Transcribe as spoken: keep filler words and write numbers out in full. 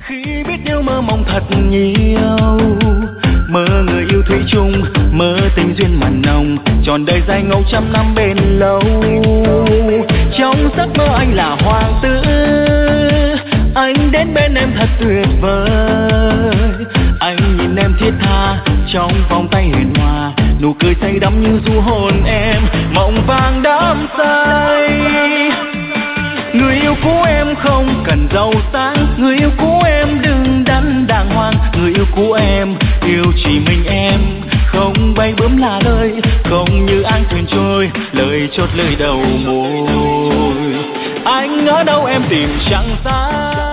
Khi biết yêu mơ mộng thật nhiều, mơ người yêu thủy chung, mơ tình duyên mặn nồng, tròn đời dài ngâu trăm năm bền lâu. Trong giấc mơ anh là hoàng tử, anh đến bên em thật tuyệt vời. Anh nhìn em thiết tha trong vòng tay hiền hòa, nụ cười say đắm như du hồn em, mộng vàng đắm say. Người yêu cũ em không cần giàu sang, người yêu cũ em đừng đắn đàng hoàng. Người yêu cũ em yêu chỉ mình em, không bay bướm là lời, không như áng thuyền trôi, lời chốt lời đầu môi. Anh ở đâu em tìm chẳng ra.